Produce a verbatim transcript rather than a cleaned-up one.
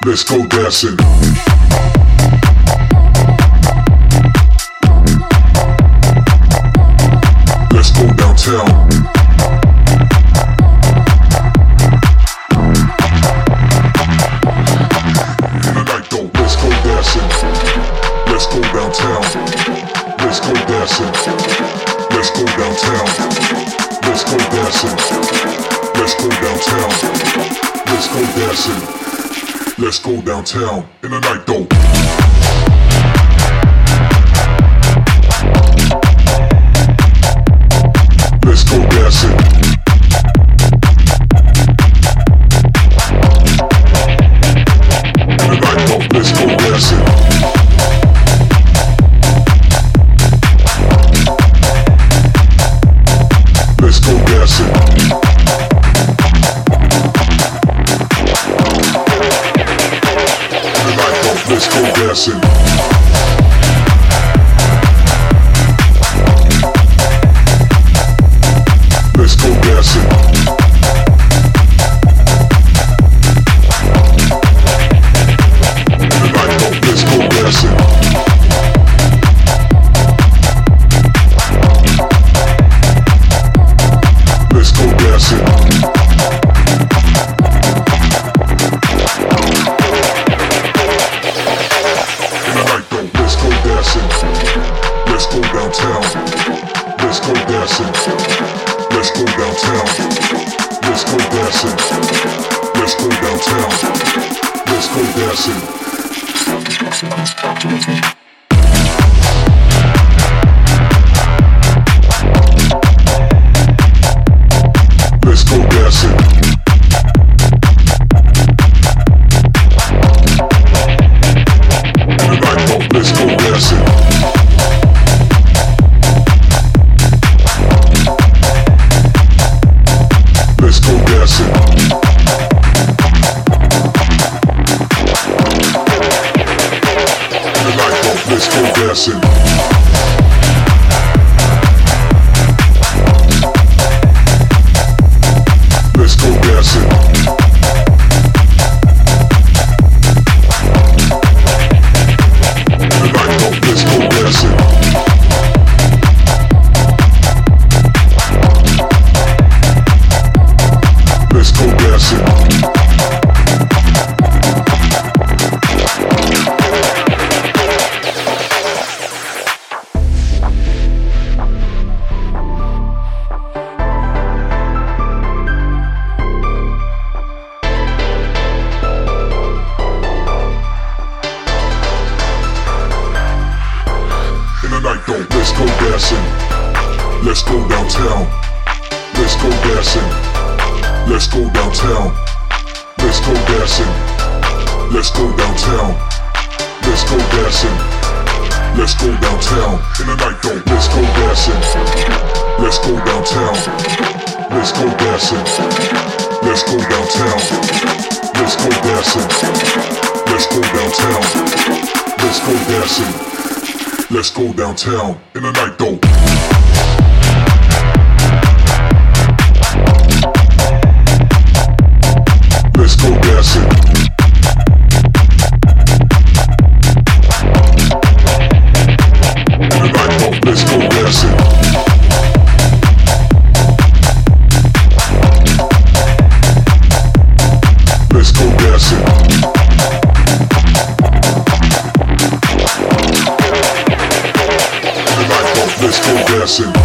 let's go dancing. Let's go downtown. In the night though, let's go dancing. Let's go downtown. Let's go dancing. Let's go downtown. Let's go dancing. Let's go downtown. Let's go dancing. Let's go downtown. In the night though. Let's go dancing. In the night though, let's go dancing. Let's go dancing. In the night though, let's go dancing. Let's go dancing. In the night though, let's go dancing. Let's go dancing. In the night though, let's go dancing. Let's go downtown. Let's go dancing. Let's go downtown. Let's go dancing. Let's go downtown. Let's go dancing. Let's go dancing. In the night though, let's go dancing. Let's go dancing. In the night though, let's go dancing. Let's go dancing. In the night though, let's go dancing. Let's go dancing. In the night though, let's go dancing. Let's go downtown. Let's go dancing. Let's go downtown. Let's go dancing. Let's go downtown. Let's go dancing. Let's go downtown. In the night though, let's go dancing. Let's go downtown. Let's go dancing. Let's go downtown. Let's go dancing. Let's go downtown. Let's go dancing. Let's go downtown. In the night though. Let's go dancing. In the night though, let's go dancing. Let's go dancing. In the night though, let's go dancing.